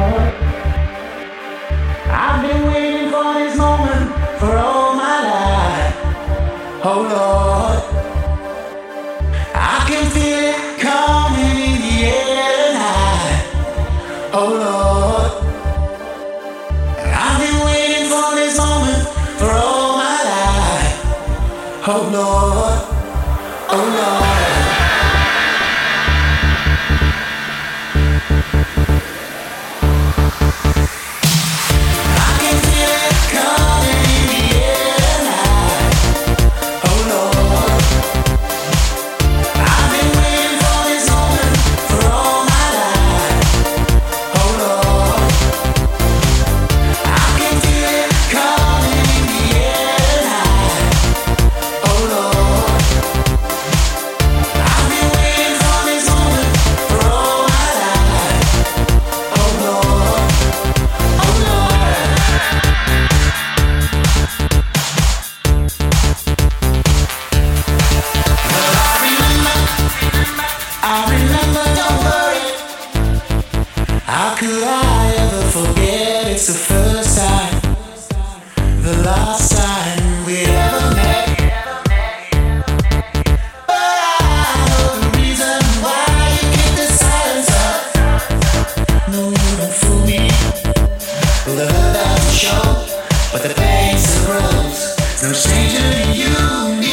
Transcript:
I've been waiting for this moment for all my life. Oh Lord, I can feel it coming in the air tonight. Oh Lord, I've been waiting for this moment for all my life. Oh Lord, oh Lord. How could I ever forget? It's the first time, the last time we ever met. But I know the reason why you keep the silence up. No, you don't fool me. The hurt doesn't show, but the pain still grows. No stranger to you.